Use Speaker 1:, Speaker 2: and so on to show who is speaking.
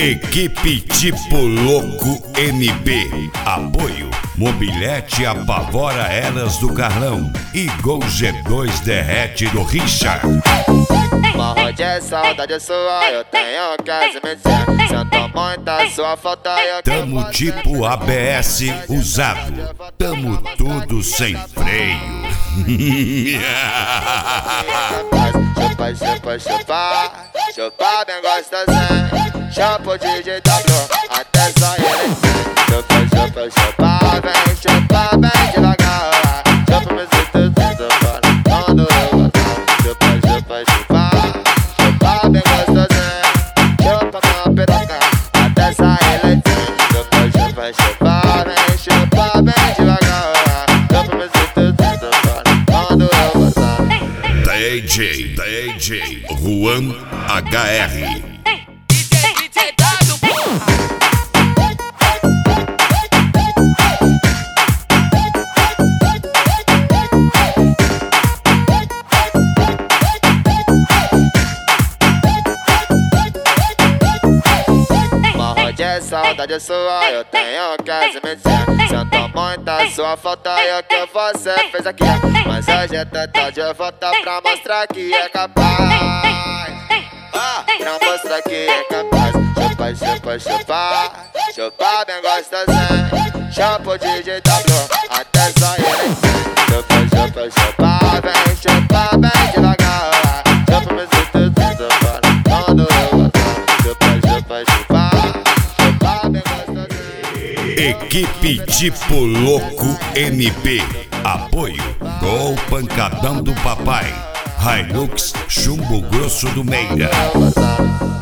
Speaker 1: Equipe Tipo Louco NB. Apoio Mobilete apavora elas do Carlão e Gol G2 derrete do Richard.
Speaker 2: Morro de saudade sua, eu tenho que admitir. Sinto muita sua falta, eu
Speaker 1: Tamo tipo ABS usado. Tamo tudo sem freio.
Speaker 2: Chupa, chupa, chupa, chupa bem gostosinho. Chupa o DJ W, até sair. Chupa, chupa, chupa, bem devagar. Chupa meus dedos fora, quando eu gostar. Chupa, chupa, chupa, chupa bem gostosinho. Chupa uma piroca, até sair leitinho. Chupa, chupa, chupa bem devagar. Chupa meus dedos fora, quando eu gostar.
Speaker 1: DJ Juan HR.
Speaker 2: Saudade sua, eu tenho que admitir. Sinto muita sua falta e o que você fez aqui. Mas hoje é tarde, eu volto pra mostrar que é capaz. Pra mostrar que é capaz. Chupa, chupa, chupa, chupa bem gostosinho. Chupa o DJ W, até sair. Chupa, chupa, chupa bem devagar. Chupa meus dedos fora, quando eu gostar. Chupa, chupa, chupa.
Speaker 1: Equipe Tipo Louco NB. Apoio Gol Pancadão do Papai, Hilux Chumbo Grosso do Meira.